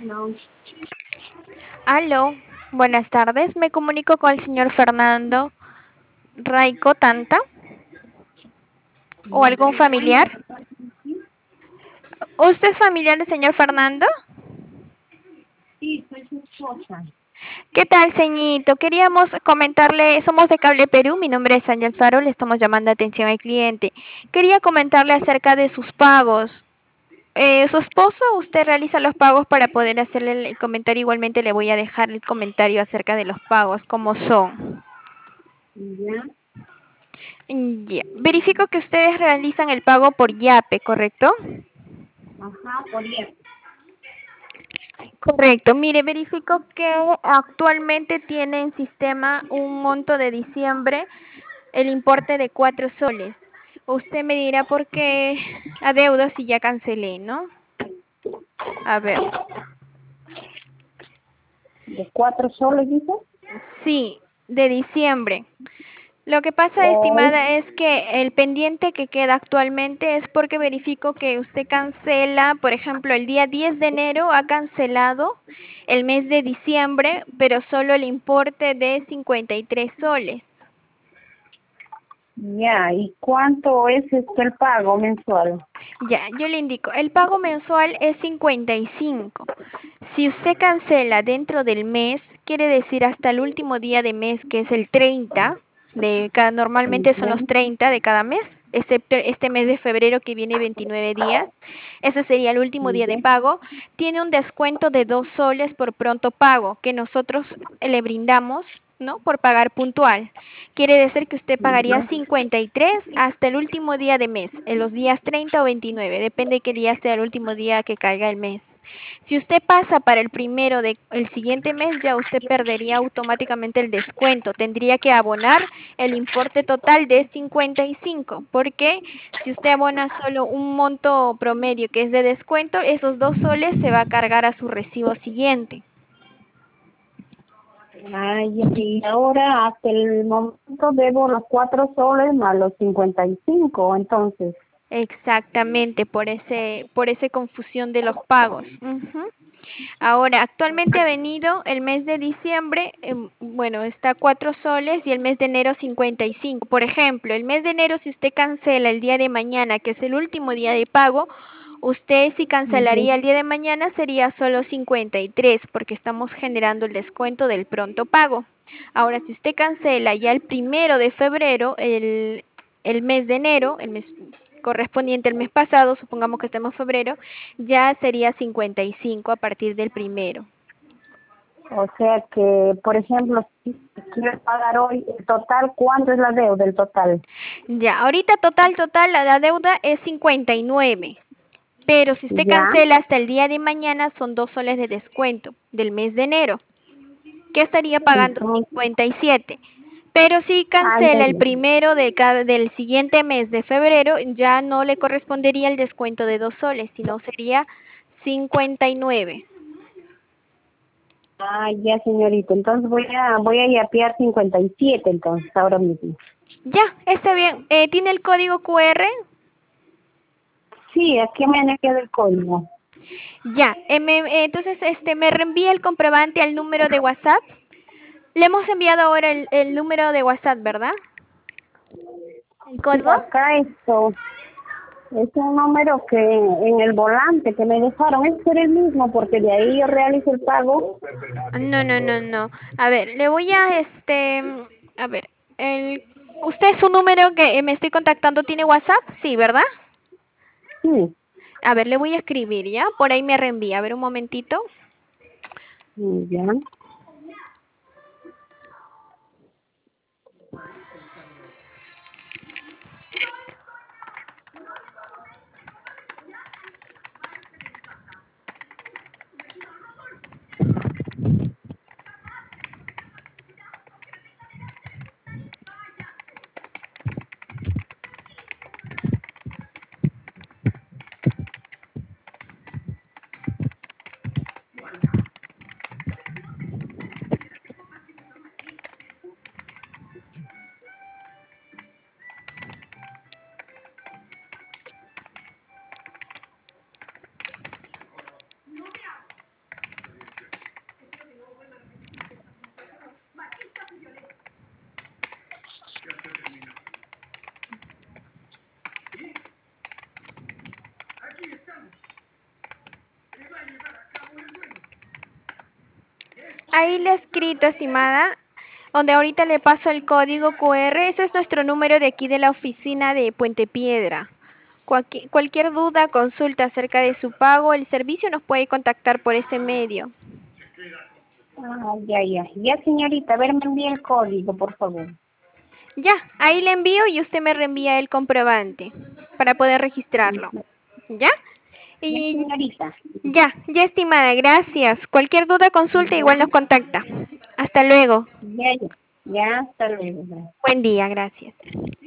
Aló, buenas tardes. Me comunico con el señor Fernando Raico Tanta o algún familiar. ¿Usted es familiar del señor Fernando? Sí, soy su esposa. ¿Qué tal, ceñito? Queríamos comentarle, somos de Cable Perú, mi nombre es Ángel Faro, le estamos llamando atención al cliente. Quería comentarle acerca de sus pagos. ¿Su esposo, usted realiza los pagos para poder hacerle el comentario? Igualmente le voy a dejar el comentario acerca de los pagos, cómo son. Ya, Ya. Verifico que ustedes realizan el pago por Yape, ¿correcto? ajá, por eso. Correcto. Mire, verifico que actualmente tiene en sistema un monto de diciembre, el importe de 4 soles. Usted me dirá por qué adeudo si ya cancelé, ¿no? A ver. ¿De 4 soles, dice? Sí, de diciembre. Lo que pasa, O, estimada, es que el pendiente que queda actualmente es porque verifico que usted cancela, por ejemplo, el día 10 de enero ha cancelado el mes de diciembre, pero solo el importe de 53 soles. ya, ¿y cuánto es el pago mensual? Ya, yo le indico, el pago mensual es 55. Si usted cancela dentro del mes, quiere decir hasta el último día de mes, que es el 30 de cada, normalmente son Ya, los 30 de cada mes, excepto este mes de febrero que viene 29 días. Ese sería el último día de ya, pago. Tiene un descuento de 2 soles por pronto pago que nosotros le brindamos, ¿no? Por pagar puntual. Quiere decir que usted pagaría ya. 53 hasta el último día de mes, en los días 30 o 29, depende de qué día sea el último día que caiga el mes. Si usted pasa para el primero del siguiente mes, ya usted perdería automáticamente el descuento. Tendría que abonar el importe total de 55, porque si usted abona solo un monto promedio que es de descuento, esos 2 soles se va a cargar a su recibo siguiente. Ay, y ahora hasta el momento debo los 4 soles más los 55, entonces. Exactamente, por esa confusión de los pagos. Ujú. Ahora, actualmente ha venido el mes de diciembre, bueno, está 4 soles y el mes de enero 55. Por ejemplo, el mes de enero, si usted cancela el día de mañana, que es el último día de pago, usted si Ya. cancelaría el día de mañana sería solo 53, porque estamos generando el descuento del pronto pago. Ahora, si usted cancela ya el primero de febrero, el mes de enero, el mes correspondiente al mes pasado, supongamos que estemos en febrero, ya sería 55 a partir del primero. O sea que, por ejemplo, si quiero pagar hoy, el total, ¿cuánto es la deuda, el total? Ya, ahorita total, la deuda es 59. Pero si usted Ya, cancela hasta el día de mañana, son 2 soles de descuento del mes de enero, que estaría pagando entonces, 57. Pero si ya, cancela el ya. primero del siguiente mes de febrero, ya no le correspondería el descuento de 2 soles, sino sería 59. Ah, ya, señorita. Entonces voy a yapear 57, entonces, ahora mismo. Ya, está bien. ¿Tiene el código QR? Sí, aquí me queda el código. Ya. Entonces, me reenvía el comprobante al número de WhatsApp. Le hemos enviado ahora el número de WhatsApp, ¿verdad? ¿El Sí, código? acá esto es un número que en el volante que me dejaron, es ser el mismo, porque de ahí yo realizo el pago. No, no, no, no. A ver, le voy a, a ver, usted su número que me estoy contactando tiene WhatsApp, sí, ¿verdad? Sí, A ver, le voy a escribir, ¿ya? Por ahí me reenvía. A ver, un momentito. ya. Ahí le he escrito, estimada, donde ahorita le paso el código QR. Ese es nuestro número de aquí de la oficina de Puente Piedra. Cualquier duda, consulta acerca de su pago, el servicio nos puede contactar por ese medio. Ah, ya, señorita, a ver, me envía el código, por favor. Ya, ahí le envío y usted me reenvía el comprobante para poder registrarlo. ¿Ya? Ya, Y señorita. ya, estimada, gracias. Cualquier duda, consulta, Ya, igual nos contacta. Hasta luego. ya, hasta luego. Buen día, gracias.